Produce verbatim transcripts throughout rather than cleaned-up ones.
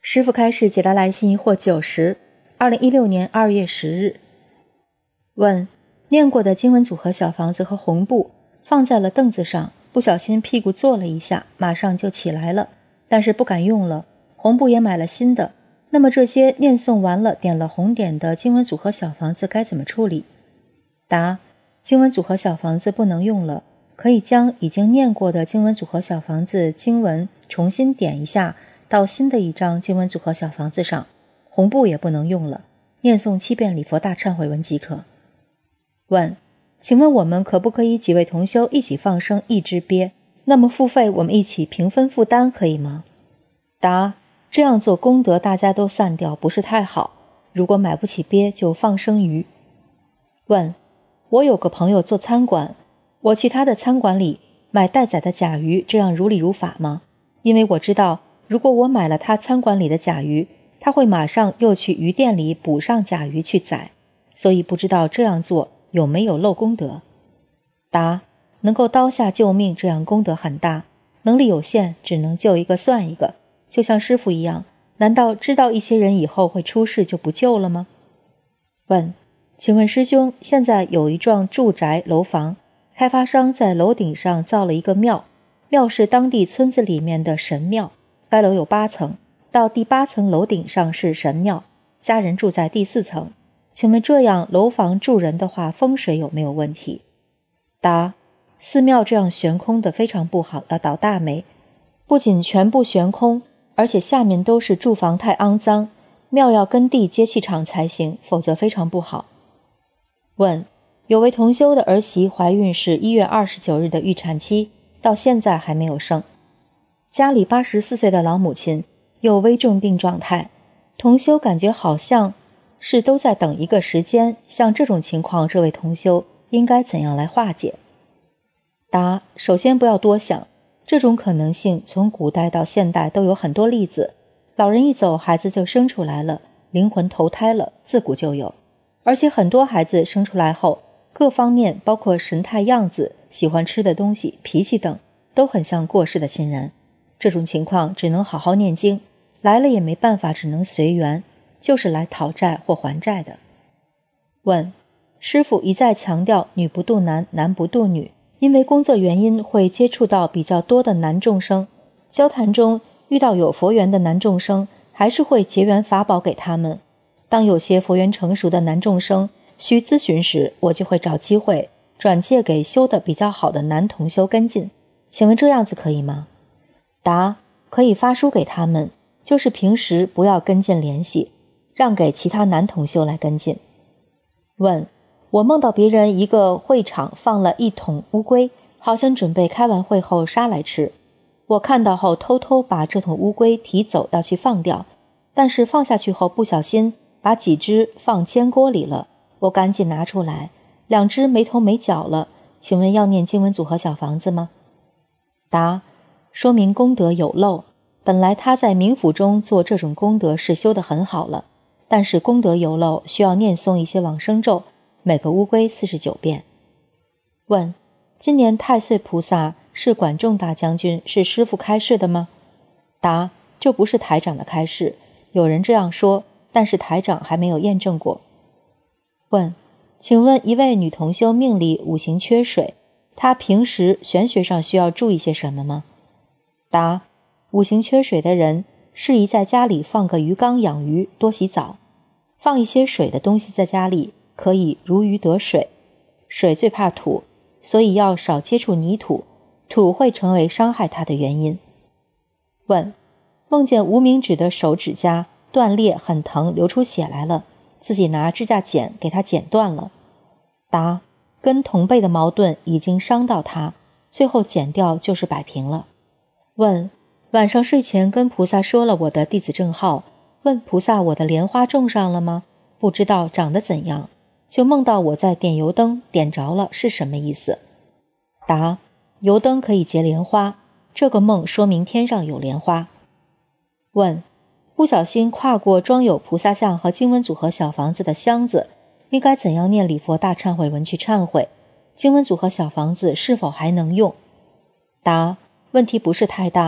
师父开示解答来信疑惑九十，二零一六年二月十日。问：念过的经文组合小房子和红布放在了凳子上，不小心屁股坐了一下，马上就起来了，但是不敢用了，红布也买了新的。那么这些念诵完了点了红点的经文组合小房子该怎么处理？答：经文组合小房子不能用了，可以将已经念过的经文组合小房子经文重新点一下到新的一张经文组合小房子上，红布也不能用了，念诵七遍礼佛大忏悔文即可。问：请问我们可不可以几位同修一起放生一只鳖？那么付费我们一起平分负担可以吗？答：这样做功德大家都散掉，不是太好，如果买不起鳖就放生鱼。问：我有个朋友做餐馆，我去他的餐馆里买待宰的甲鱼，这样如理如法吗？因为我知道如果我买了他餐馆里的甲鱼，他会马上又去鱼店里补上甲鱼去宰，所以不知道这样做有没有漏功德。答：能够刀下救命，这样功德很大，能力有限，只能救一个算一个，就像师父一样，难道知道一些人以后会出事就不救了吗？问：请问师兄，现在有一幢住宅楼房，开发商在楼顶上造了一个庙，庙是当地村子里面的神庙，该楼有八层，到第八层楼顶上是神庙，家人住在第四层，请问这样楼房住人的话，风水有没有问题？答：寺庙这样悬空的非常不好，要倒大霉，不仅全部悬空，而且下面都是住房，太肮脏，庙要跟地接气场才行，否则非常不好。问：有位同修的儿媳怀孕是一月二十九日的预产期，到现在还没有生，家里八十四岁的老母亲有危重病状态，同修感觉好像是都在等一个时间，像这种情况，这位同修应该怎样来化解？答：首先不要多想，这种可能性从古代到现代都有很多例子，老人一走，孩子就生出来了，灵魂投胎了，自古就有。而且很多孩子生出来后，各方面包括神态样子、喜欢吃的东西、脾气等，都很像过世的亲人。这种情况只能好好念经，来了也没办法，只能随缘，就是来讨债或还债的。问：师父一再强调女不度男，男不度女，因为工作原因会接触到比较多的男众生，交谈中遇到有佛缘的男众生，还是会结缘法宝给他们。当有些佛缘成熟的男众生需咨询时，我就会找机会转介给修得比较好的男同修跟进，请问这样子可以吗？答：可以发书给他们，就是平时不要跟进联系，让给其他男同修来跟进。问：我梦到别人一个会场放了一桶乌龟，好像准备开完会后杀来吃，我看到后偷偷把这桶乌龟提走要去放掉，但是放下去后不小心把几只放煎锅里了，我赶紧拿出来，两只没头没脚了，请问要念经文组合小房子吗？答：说明功德有漏，本来他在冥府中做这种功德是修得很好了，但是功德有漏，需要念诵一些往生咒，每个乌龟四十九遍。问：今年太岁菩萨是管仲大将军，是师父开示的吗？答：这不是台长的开示，有人这样说，但是台长还没有验证过。问：请问一位女同修命里五行缺水，她平时玄学上需要注意些什么吗？答：五行缺水的人适宜在家里放个鱼缸养鱼，多洗澡，放一些水的东西在家里，可以如鱼得水。水最怕土，所以要少接触泥土，土会成为伤害他的原因。问：梦见无名指的手指甲断裂，很疼，流出血来了，自己拿指甲剪给它剪断了。答：跟同辈的矛盾已经伤到他，最后剪掉就是摆平了。问：晚上睡前跟菩萨说了我的弟子证号，问菩萨我的莲花种上了吗？不知道长得怎样，就梦到我在点油灯，点着了，是什么意思？答：油灯可以结莲花，这个梦说明天上有莲花。问：不小心跨过装有菩萨像和经文组合小房子的箱子，应该怎样念礼佛大忏悔文去忏悔？经文组合小房子是否还能用？答：问题不是太大，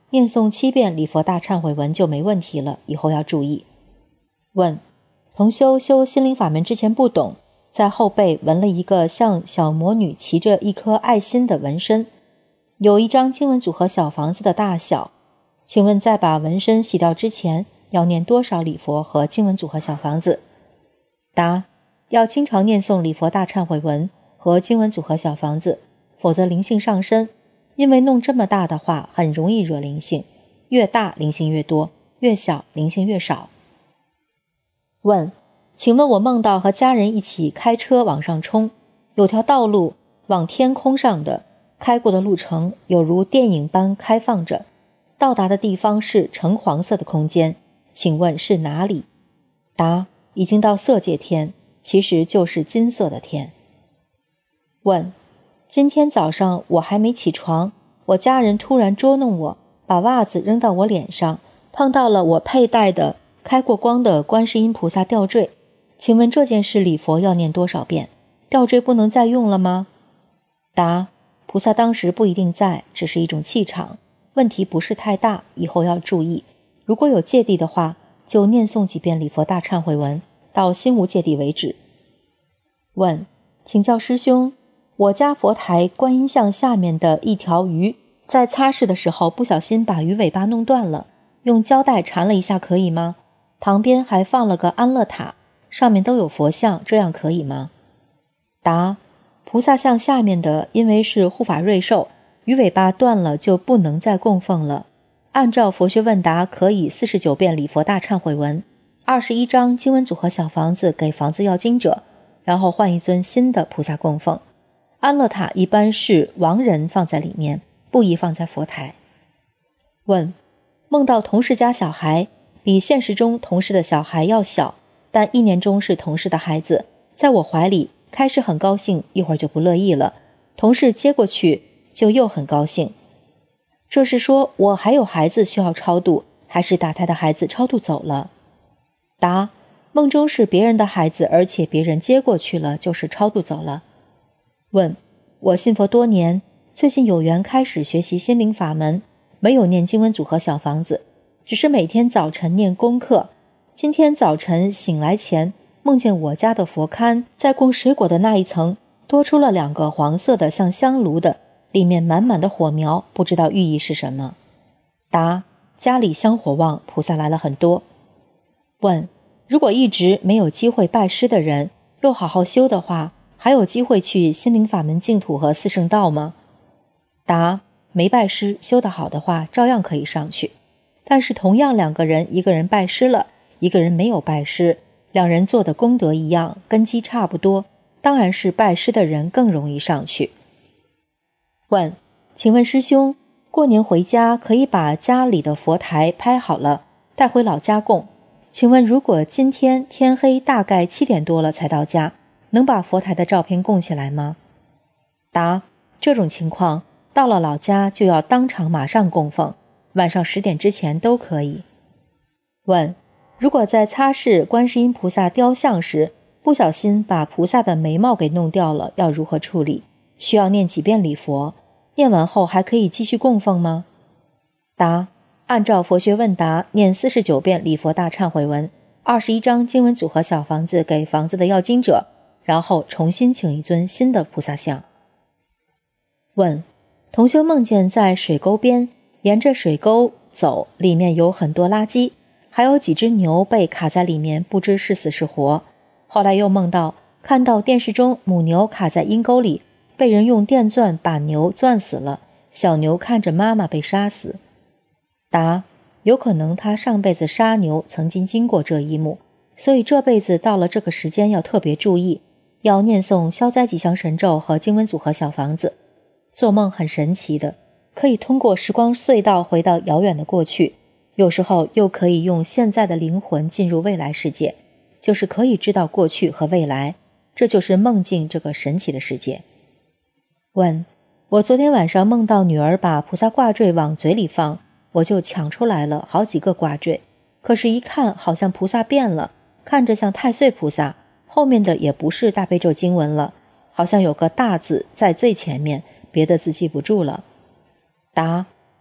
念诵七遍礼佛大忏悔文就没问题了，以后要注意。问：同修修心灵法门之前不懂，在后背纹了一个像小魔女骑着一颗爱心的纹身，有一张经文组合小房子的大小，请问在把纹身洗掉之前要念多少礼佛和经文组合小房子？答：要经常念诵礼佛大忏悔文和经文组合小房子，否则灵性上身，因为弄这么大的话很容易惹灵性，越大灵性越多，越小灵性越少。问：请问我梦到和家人一起开车往上冲，有条道路往天空上的，开过的路程有如电影般开放着，到达的地方是橙黄色的空间，请问是哪里？答：已经到色界天，其实就是金色的天。问：今天早上我还没起床，我家人突然捉弄我，把袜子扔到我脸上，碰到了我佩戴的开过光的观世音菩萨吊坠，请问这件事礼佛要念多少遍？吊坠不能再用了吗？答：菩萨当时不一定在，只是一种气场，问题不是太大，以后要注意。如果有芥蒂的话，就念诵几遍礼佛大忏悔文，到心无芥蒂为止。问：请教师兄，我家佛台观音像下面的一条鱼，在擦拭的时候不小心把鱼尾巴弄断了，用胶带缠了一下可以吗？旁边还放了个安乐塔，上面都有佛像，这样可以吗？答：菩萨像下面的因为是护法瑞兽，鱼尾巴断了就不能再供奉了。按照佛学问答，可以四十九遍礼佛大忏悔文，二十一张经文组合小房子给房子要经者，然后换一尊新的菩萨供奉。安乐塔一般是亡人放在里面，不宜放在佛台。问：梦到同事家小孩比现实中同事的小孩要小，但意念中是同事的孩子，在我怀里，开始很高兴，一会儿就不乐意了，同事接过去就又很高兴。这是说我还有孩子需要超度，还是打胎的孩子超度走了？答：梦中是别人的孩子，而且别人接过去了，就是超度走了。问：我信佛多年，最近有缘开始学习心灵法门，没有念经文组合小房子，只是每天早晨念功课。今天早晨醒来前，梦见我家的佛龛在供水果的那一层多出了两个黄色的像香炉的，里面满满的火苗，不知道寓意是什么。答：家里香火旺，菩萨来了很多。问：如果一直没有机会拜师的人，又好好修的话，还有机会去心灵法门净土和四圣道吗？答：没拜师，修得好的话，照样可以上去。但是同样两个人，一个人拜师了，一个人没有拜师，两人做的功德一样，根基差不多，当然是拜师的人更容易上去。问：请问师兄，过年回家可以把家里的佛台拍好了带回老家供，请问如果今天天黑大概七点多了才到家，能把佛台的照片供起来吗？答：这种情况到了老家就要当场马上供奉，晚上十点之前都可以。问：如果在擦拭观世音菩萨雕像时不小心把菩萨的眉毛给弄掉了，要如何处理？需要念几遍礼佛？念完后还可以继续供奉吗？答：按照佛学问答，念四十九遍礼佛大忏悔文，二十一张经文组合小房子给房子的要经者，然后重新请一尊新的菩萨像。问：同修梦见在水沟边沿着水沟走，里面有很多垃圾，还有几只牛被卡在里面，不知是死是活。后来又梦到看到电视中母牛卡在阴沟里，被人用电钻把牛钻死了，小牛看着妈妈被杀死。答：有可能他上辈子杀牛曾经经过这一幕，所以这辈子到了这个时间要特别注意，要念诵消灾吉祥神咒和经文组合小房子。做梦很神奇的，可以通过时光隧道回到遥远的过去，有时候又可以用现在的灵魂进入未来世界，就是可以知道过去和未来，这就是梦境这个神奇的世界。问：我昨天晚上梦到女儿把菩萨挂坠往嘴里放，我就抢出来了好几个挂坠，可是一看好像菩萨变了，看着像太岁菩萨，后面的也不是大悲咒经文了，好像有个大字在最前面，别的字记不住了。答：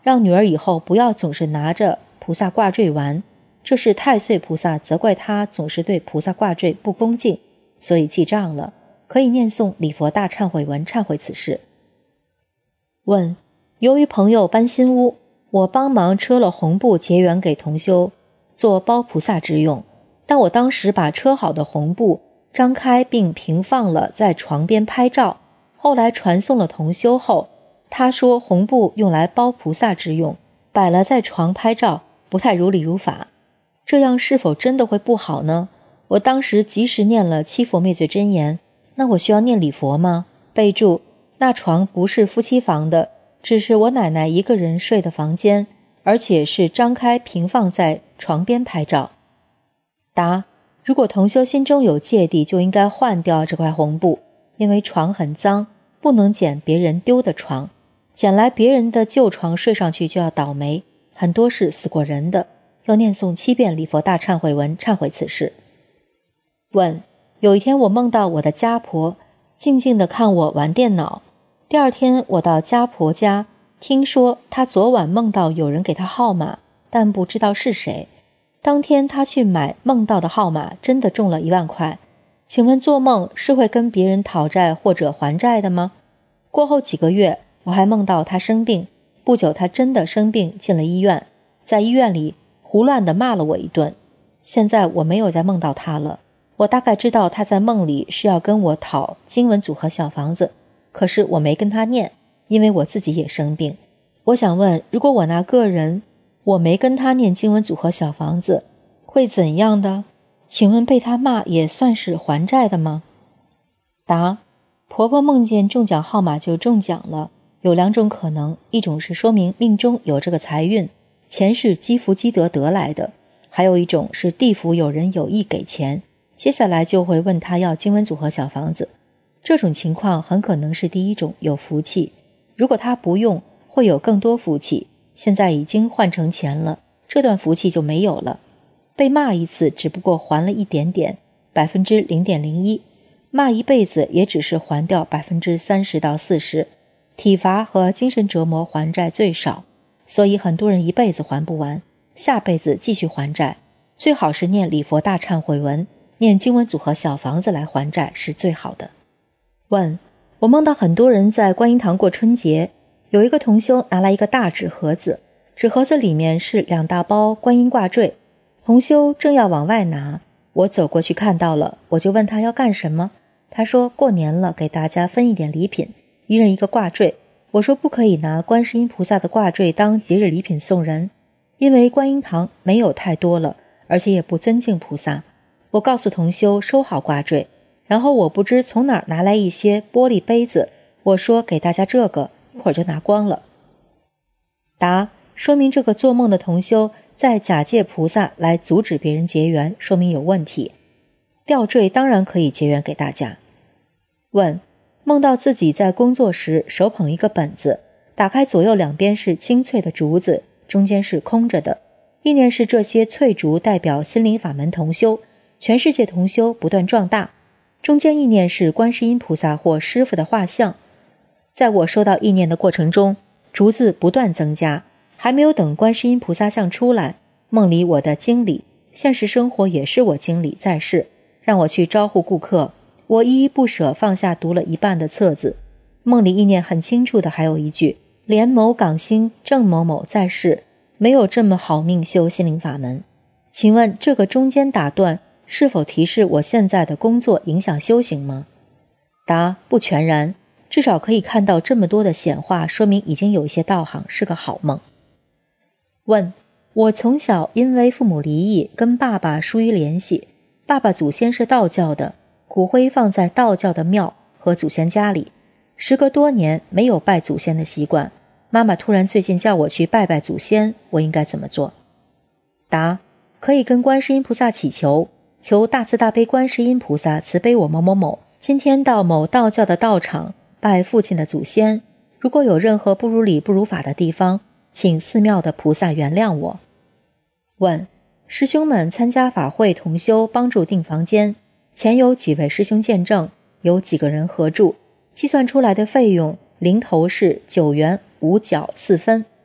让女儿以后不要总是拿着菩萨挂坠玩，这是太岁菩萨责怪她总是对菩萨挂坠不恭敬，所以记账了，可以念诵礼佛大忏悔文忏悔此事。问：由于朋友搬新屋，我帮忙车了红布结缘给同修做包菩萨之用，但我当时把车好的红布张开并平放了在床边拍照，后来传送了同修后，他说红布用来包菩萨之用，摆了在床拍照不太如理如法，这样是否真的会不好呢？我当时及时念了七佛灭罪真言，那我需要念礼佛吗？备注：那床不是夫妻房的，只是我奶奶一个人睡的房间，而且是张开平放在床边拍照。答：如果同修心中有芥蒂，就应该换掉这块红布，因为床很脏，不能捡别人丢的床，捡来别人的旧床睡上去就要倒霉，很多是死过人的，要念诵七遍礼佛大忏悔文忏悔此事。问：有一天我梦到我的家婆静静地看我玩电脑，第二天我到家婆家，听说她昨晚梦到有人给她号码，但不知道是谁。当天她去买梦到的号码，真的中了一万块。请问做梦是会跟别人讨债或者还债的吗？过后几个月，我还梦到她生病，不久她真的生病进了医院，在医院里胡乱地骂了我一顿。现在我没有再梦到她了，我大概知道她在梦里是要跟我讨经文组合小房子，可是我没跟她念，因为我自己也生病。我想问，如果我拿个人我没跟她念经文组合小房子，会怎样的？请问被她骂也算是还债的吗？答：婆婆梦见中奖号码就中奖了，有两种可能，一种是说明命中有这个财运，钱是积福积德得来的，还有一种是地府有人有意给钱，接下来就会问他要经文组合小房子。这种情况很可能是第一种，有福气，如果他不用会有更多福气，现在已经换成钱了，这段福气就没有了。被骂一次只不过还了一点点 百分之零点零一， 骂一辈子也只是还掉 百分之三十到四十， 体罚和精神折磨还债最少，所以很多人一辈子还不完，下辈子继续还债，最好是念礼佛大忏悔文，念经文组合小房子来还债是最好的。问：我梦到很多人在观音堂过春节，有一个同修拿来一个大纸盒子，纸盒子里面是两大包观音挂坠，同修正要往外拿，我走过去看到了，我就问他要干什么，他说过年了，给大家分一点礼品，一人一个挂坠。我说不可以拿观世音菩萨的挂坠当节日礼品送人，因为观音堂没有太多了，而且也不尊敬菩萨。我告诉同修收好挂坠，然后我不知从哪儿拿来一些玻璃杯子，我说给大家这个，一会儿就拿光了。答：说明这个做梦的同修在假借菩萨来阻止别人结缘，说明有问题。吊坠当然可以结缘给大家。问：梦到自己在工作时手捧一个本子，打开左右两边是青翠的竹子，中间是空着的，意念是这些翠竹代表心灵法门同修，全世界同修不断壮大，中间意念是观世音菩萨或师父的画像。在我收到意念的过程中，竹子不断增加，还没有等观世音菩萨像出来，梦里我的经理，现实生活也是我经理在世，让我去招呼顾客，我依依不舍放下读了一半的册子。梦里意念很清楚的还有一句：连某港星郑某某在世，没有这么好命修心灵法门。请问这个中间打断是否提示我现在的工作影响修行吗？答：不全然，至少可以看到这么多的显化，说明已经有一些道行，是个好梦。问：我从小因为父母离异，跟爸爸疏于联系，爸爸祖先是道教的，骨灰放在道教的庙和祖先家里，时隔多年没有拜祖先的习惯，妈妈突然最近叫我去拜拜祖先，我应该怎么做？答：可以跟观世音菩萨祈求，求大慈大悲观世音菩萨慈悲我某某某，今天到某道教的道场拜父亲的祖先，如果有任何不如理不如法的地方，请寺庙的菩萨原谅我。问：师兄们参加法会同修帮助订房间，前有几位师兄见证，有几个人合住，计算出来的费用零头是九元五角四分。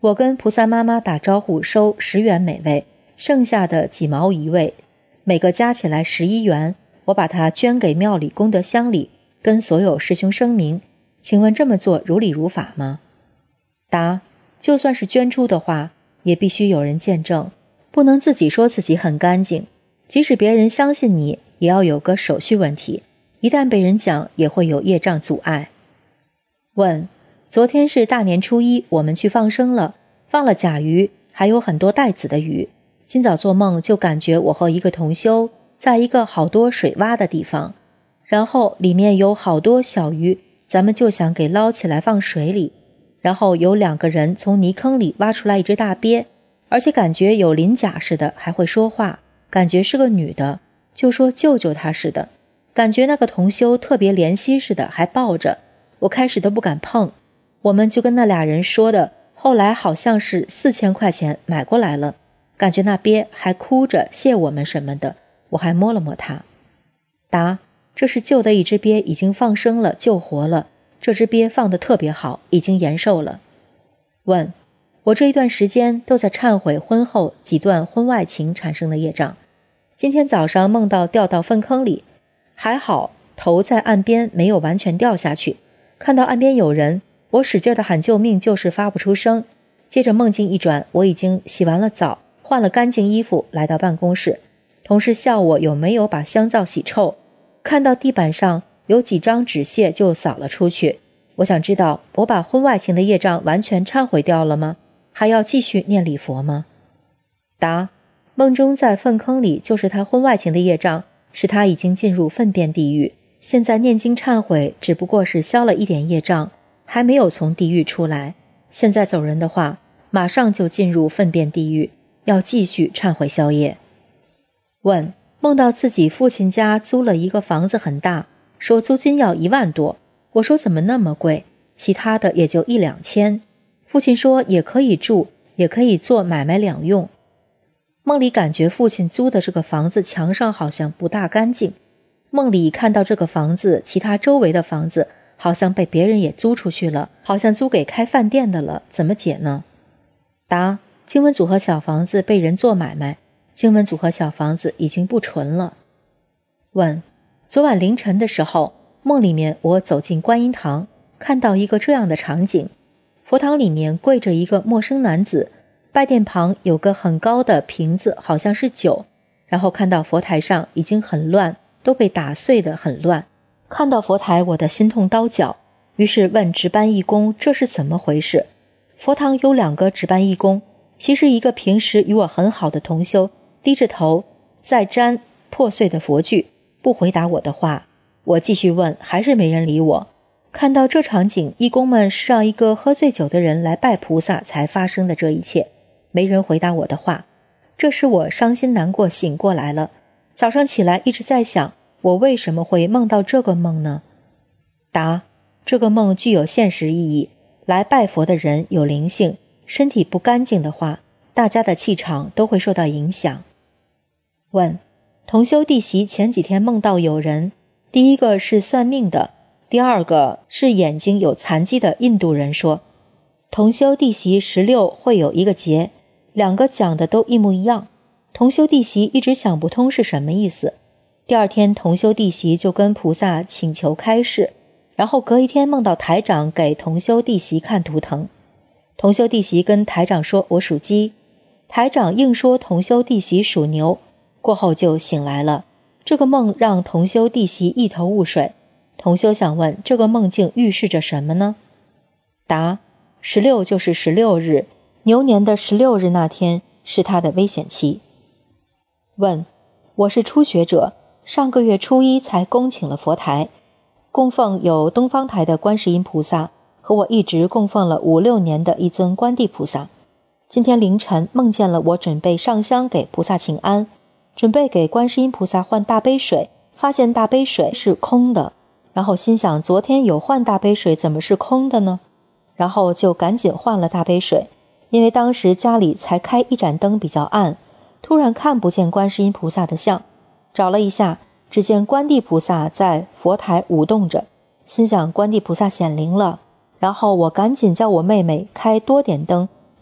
我跟菩萨妈妈打招呼收十元每位，剩下的几毛一位，每个加起来十一元，我把它捐给庙里功德箱里，跟所有师兄声明，请问这么做如理如法吗？答：就算是捐出的话，也必须有人见证，不能自己说自己很干净，即使别人相信你，也要有个手续问题，一旦被人讲，也会有业障阻碍。问：昨天是大年初一，我们去放生了，放了甲鱼，还有很多带子的鱼。今早做梦就感觉我和一个同修在一个好多水洼的地方，然后里面有好多小鱼，咱们就想给捞起来放水里，然后有两个人从泥坑里挖出来一只大鳖，而且感觉有鳞甲似的，还会说话，感觉是个女的，就说救救她似的，感觉那个同修特别怜惜似的，还抱着，我开始都不敢碰。我们就跟那俩人说的，后来好像是四千块钱买过来了，感觉那鳖还哭着谢我们什么的，我还摸了摸它。答：这是救的一只鳖已经放生了，救活了，这只鳖放得特别好，已经延寿了。问：我这一段时间都在忏悔婚后几段婚外情产生的业障，今天早上梦到掉到粪坑里，还好头在岸边没有完全掉下去，看到岸边有人，我使劲的喊救命，就是发不出声。接着梦境一转，我已经洗完了澡，换了干净衣服，来到办公室，同事笑我有没有把香皂洗臭，看到地板上有几张纸屑就扫了出去。我想知道，我把婚外情的业障完全忏悔掉了吗？还要继续念礼佛吗？答：梦中在粪坑里就是他婚外情的业障，使他已经进入粪便地狱，现在念经忏悔只不过是消了一点业障，还没有从地狱出来，现在走人的话，马上就进入粪便地狱，要继续忏悔消业。问：梦到自己父亲家租了一个房子很大，说租金要一万多，我说怎么那么贵，其他的也就一两千。父亲说也可以住，也可以做买卖两用。梦里感觉父亲租的这个房子墙上好像不大干净，梦里看到这个房子其他周围的房子好像被别人也租出去了，好像租给开饭店的了，怎么解呢？答：经文组合小房子被人做买卖，经文组合小房子已经不纯了。问：昨晚凌晨的时候，梦里面我走进观音堂，看到一个这样的场景，佛堂里面跪着一个陌生男子，拜殿旁有个很高的瓶子，好像是酒，然后看到佛台上已经很乱，都被打碎得很乱。看到佛台，我的心痛刀绞，于是问值班义工这是怎么回事。佛堂有两个值班义工，其实一个平时与我很好的同修低着头在沾破碎的佛具，不回答我的话。我继续问，还是没人理我。看到这场景，义工们是让一个喝醉酒的人来拜菩萨才发生的这一切，没人回答我的话。这时我伤心难过醒过来了，早上起来一直在想，我为什么会梦到这个梦呢？答：这个梦具有现实意义，来拜佛的人有灵性，身体不干净的话，大家的气场都会受到影响。问：同修弟媳前几天梦到有人，第一个是算命的，第二个是眼睛有残疾的印度人，说同修弟媳十六会有一个劫，两个讲的都一模一样。同修弟媳一直想不通是什么意思。第二天同修弟媳就跟菩萨请求开示，然后隔一天梦到台长给同修弟媳看图腾，同修弟媳跟台长说我属鸡，台长硬说同修弟媳属牛，过后就醒来了。这个梦让同修弟媳一头雾水，同修想问这个梦境预示着什么呢？答：十六就是十六日，牛年的十六日那天是他的危险期。问：我是初学者，上个月初一才恭请了佛台，供奉有东方台的观世音菩萨和我一直供奉了五六年的一尊观地菩萨。今天凌晨梦见了我准备上香给菩萨请安，准备给观世音菩萨换大杯水，发现大杯水是空的，然后心想昨天有换大杯水，怎么是空的呢？然后就赶紧换了大杯水，因为当时家里才开一盏灯比较暗，突然看不见观世音菩萨的像，找了一下，只见观地菩萨在佛台舞动着，心想观地菩萨显灵了，然后我赶紧叫我妹妹开多点灯，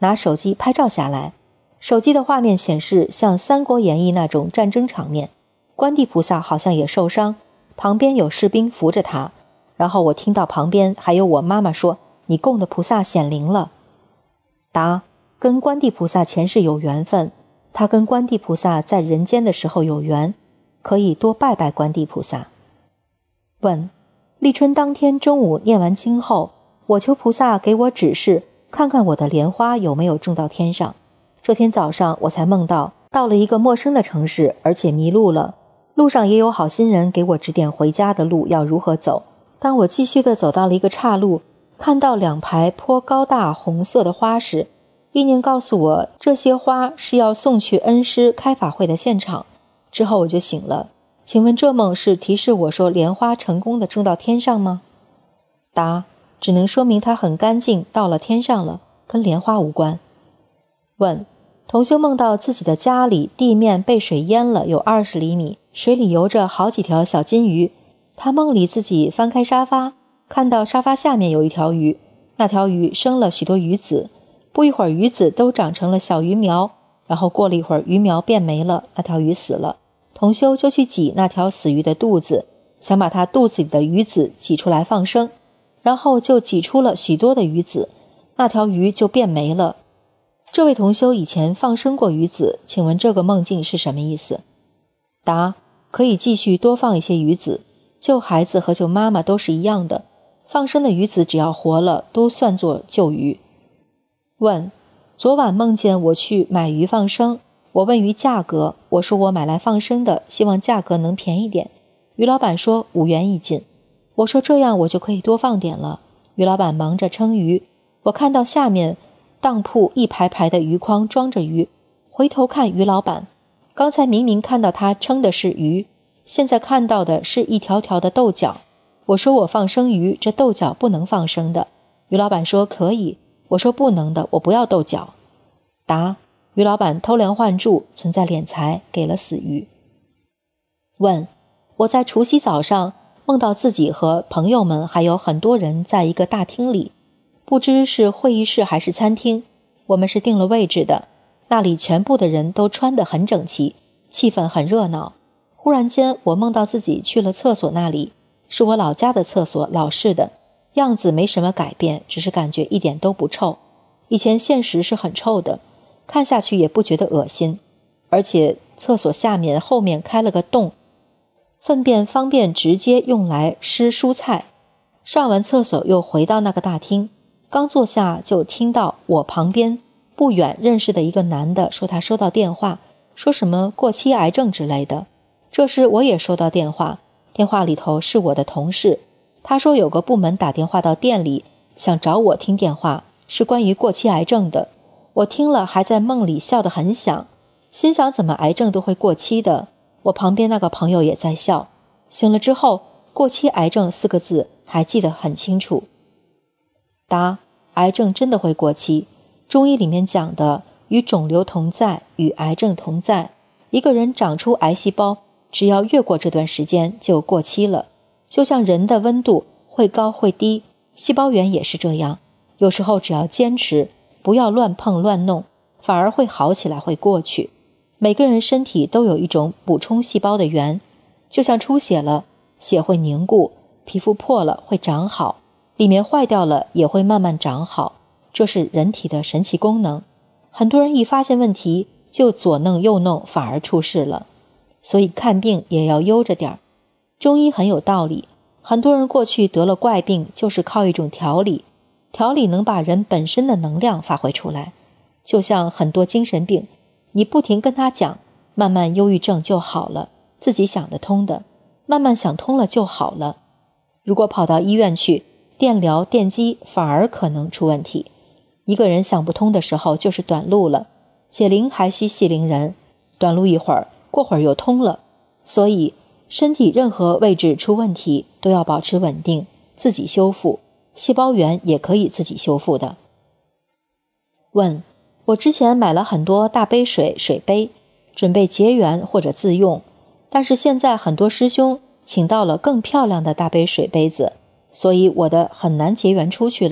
拿手机拍照下来。手机的画面显示像《三国演义》那种战争场面，关帝菩萨好像也受伤，旁边有士兵扶着他。然后我听到旁边还有我妈妈说，你供的菩萨显灵了。答：跟关帝菩萨前世有缘分，他跟关帝菩萨在人间的时候有缘，可以多拜拜关帝菩萨。问：立春当天中午念完经后，我求菩萨给我指示，看看我的莲花有没有种到天上。这天早上我才梦到到了一个陌生的城市，而且迷路了，路上也有好心人给我指点回家的路要如何走。当我继续地走到了一个岔路，看到两排颇高大红色的花时，意念告诉我这些花是要送去恩师开法会的现场。之后我就醒了。请问这梦是提示我说莲花成功地种到天上吗？答：只能说明它很干净，到了天上了，跟莲花无关。问：同修梦到自己的家里地面被水淹了有二十厘米，水里游着好几条小金鱼。他梦里自己翻开沙发，看到沙发下面有一条鱼，那条鱼生了许多鱼子，不一会儿鱼子都长成了小鱼苗，然后过了一会儿鱼苗变没了，那条鱼死了。同修就去挤那条死鱼的肚子，想把它肚子里的鱼子挤出来放生，然后就挤出了许多的鱼子，那条鱼就变没了。这位同修以前放生过鱼子，请问这个梦境是什么意思？答：可以继续多放一些鱼子，救孩子和救妈妈都是一样的，放生的鱼子只要活了都算作救鱼。问：昨晚梦见我去买鱼放生，我问鱼价格，我说我买来放生的，希望价格能便宜点。鱼老板说五元一斤，我说这样我就可以多放点了。鱼老板忙着称鱼，我看到下面当铺一排排的鱼筐装着鱼，回头看鱼老板，刚才明明看到他称的是鱼，现在看到的是一条条的豆角。我说我放生鱼，这豆角不能放生的。鱼老板说可以，我说不能的，我不要豆角。答：鱼老板偷梁换柱，存在敛财，给了死鱼。问：我在除夕早上梦到自己和朋友们还有很多人在一个大厅里，不知是会议室还是餐厅，我们是定了位置的，那里全部的人都穿得很整齐，气氛很热闹。忽然间我梦到自己去了厕所那里，是我老家的厕所，老式的，样子没什么改变，只是感觉一点都不臭。以前现实是很臭的，看下去也不觉得恶心，而且厕所下面后面开了个洞，粪便方便直接用来施蔬菜。上完厕所又回到那个大厅，刚坐下就听到我旁边不远认识的一个男的说他收到电话，说什么过期癌症之类的。这时我也收到电话，电话里头是我的同事，他说有个部门打电话到店里，想找我听电话，是关于过期癌症的。我听了还在梦里笑得很响，心想怎么癌症都会过期的。我旁边那个朋友也在笑。醒了之后，过期癌症四个字还记得很清楚。答：癌症真的会过期，中医里面讲的与肿瘤同在，与癌症同在。一个人长出癌细胞，只要越过这段时间就过期了。就像人的温度会高会低，细胞源也是这样，有时候只要坚持，不要乱碰乱弄，反而会好起来，会过去。每个人身体都有一种补充细胞的源，就像出血了，血会凝固，皮肤破了会长好，里面坏掉了也会慢慢长好，这是人体的神奇功能。很多人一发现问题就左弄右弄，反而出事了。所以看病也要悠着点。中医很有道理，很多人过去得了怪病，就是靠一种调理，调理能把人本身的能量发挥出来。就像很多精神病，你不停跟他讲，慢慢忧郁症就好了，自己想得通的，慢慢想通了就好了。如果跑到医院去，电疗电击反而可能出问题。一个人想不通的时候就是短路了，解铃还须系铃人，短路一会儿，过会儿又通了。所以身体任何位置出问题都要保持稳定，自己修复，细胞源也可以自己修复的。问：我之前买了很多大杯水水杯，准备结缘或者自用，但是现在很多师兄请到了更漂亮的大杯水杯子，所以我的很难结缘出去了，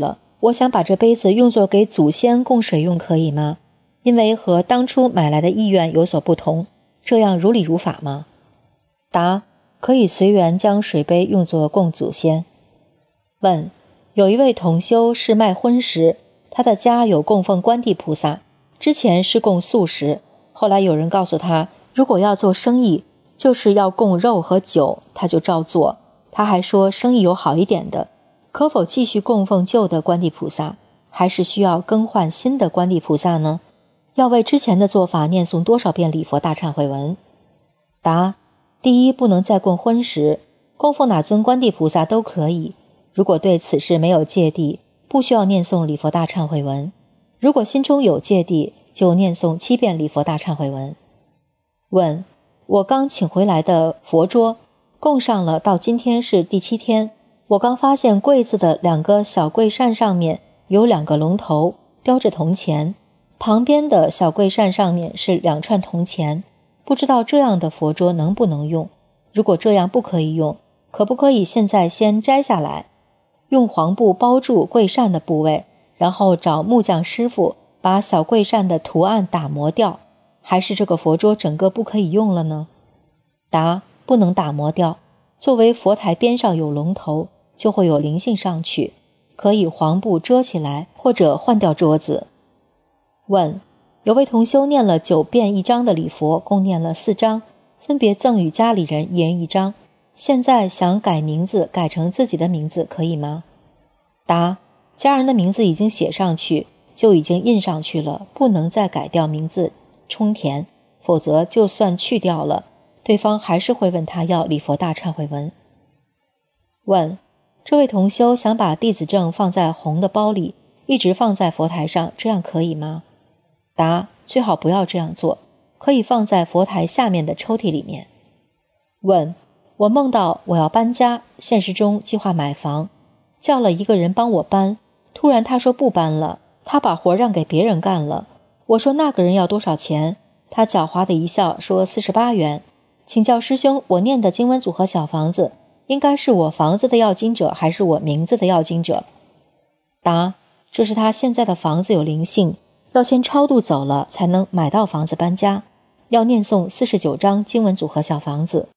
我想把这杯子用作给祖先供水用，可以吗？因为和当初买来的意愿有所不同，这样如理如法吗？答：可以随缘将水杯用作供祖先。问：有一位同修是卖荤食，他的家有供奉观地菩萨，之前是供素食，后来有人告诉他，如果要做生意，就是要供肉和酒，他就照做。他还说生意有好一点的，可否继续供奉旧的观地菩萨，还是需要更换新的观地菩萨呢？要为之前的做法念诵多少遍礼佛大忏悔文？答：第一，不能再供荤食，供奉哪尊观地菩萨都可以，如果对此事没有芥蒂，不需要念诵礼佛大忏悔文；如果心中有芥蒂，就念诵七遍礼佛大忏悔文。问：我刚请回来的佛桌供上了，到今天是第七天，我刚发现柜子的两个小柜扇上面有两个龙头，雕着铜钱，旁边的小柜扇上面是两串铜钱，不知道这样的佛桌能不能用？如果这样不可以用，可不可以现在先摘下来，用黄布包住柜扇的部位，然后找木匠师傅把小柜扇的图案打磨掉，还是这个佛桌整个不可以用了呢？答：不能打磨掉，作为佛台边上有龙头，就会有灵性上去，可以黄布遮起来，或者换掉桌子。问：有位同修念了九遍一张的礼佛，共念了四张，分别赠与家里人一人一张，现在想改名字，改成自己的名字，可以吗？答：家人的名字已经写上去，就已经印上去了，不能再改掉名字充填，否则就算去掉了，对方还是会问他要礼佛大忏悔文。问：这位同修想把弟子证放在红的包里，一直放在佛台上，这样可以吗？答：最好不要这样做，可以放在佛台下面的抽屉里面。问：我梦到我要搬家，现实中计划买房，叫了一个人帮我搬，突然他说不搬了，他把活让给别人干了。我说那个人要多少钱？他狡猾的一笑说四十八元。请教师兄，我念的经文组合小房子，应该是我房子的要经者，还是我名字的要经者？答：这是他现在的房子有灵性，要先超度走了才能买到房子搬家，要念诵四十九章经文组合小房子。